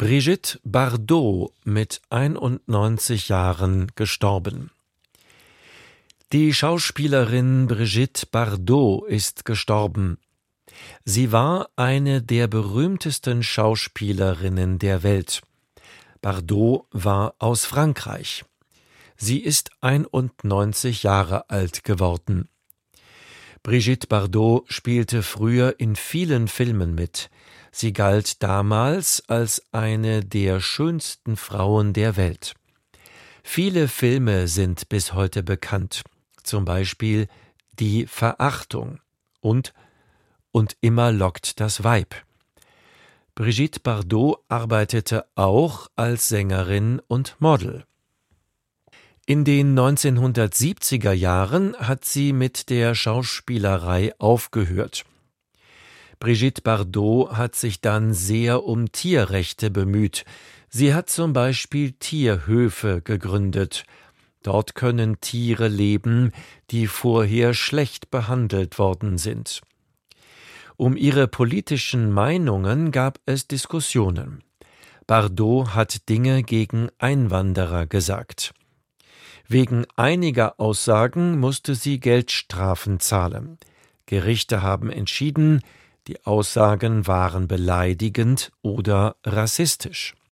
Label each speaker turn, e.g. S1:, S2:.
S1: Brigitte Bardot mit 91 Jahren gestorben. Die Schauspielerin Brigitte Bardot ist gestorben. Sie war eine der berühmtesten Schauspielerinnen der Welt. Bardot war aus Frankreich. Sie ist 91 Jahre alt geworden. Brigitte Bardot spielte früher in vielen Filmen mit. Sie galt damals als eine der schönsten Frauen der Welt. Viele Filme sind bis heute bekannt, zum Beispiel Die Verachtung und immer lockt das Weib. Brigitte Bardot arbeitete auch als Sängerin und Model. In den 1970er Jahren hat sie mit der Schauspielerei aufgehört. Brigitte Bardot hat sich dann sehr um Tierrechte bemüht. Sie hat zum Beispiel Tierhöfe gegründet. Dort können Tiere leben, die vorher schlecht behandelt worden sind. Um ihre politischen Meinungen gab es Diskussionen. Bardot hat Dinge gegen Einwanderer gesagt. Wegen einiger Aussagen musste sie Geldstrafen zahlen. Gerichte haben entschieden, die Aussagen waren beleidigend oder rassistisch.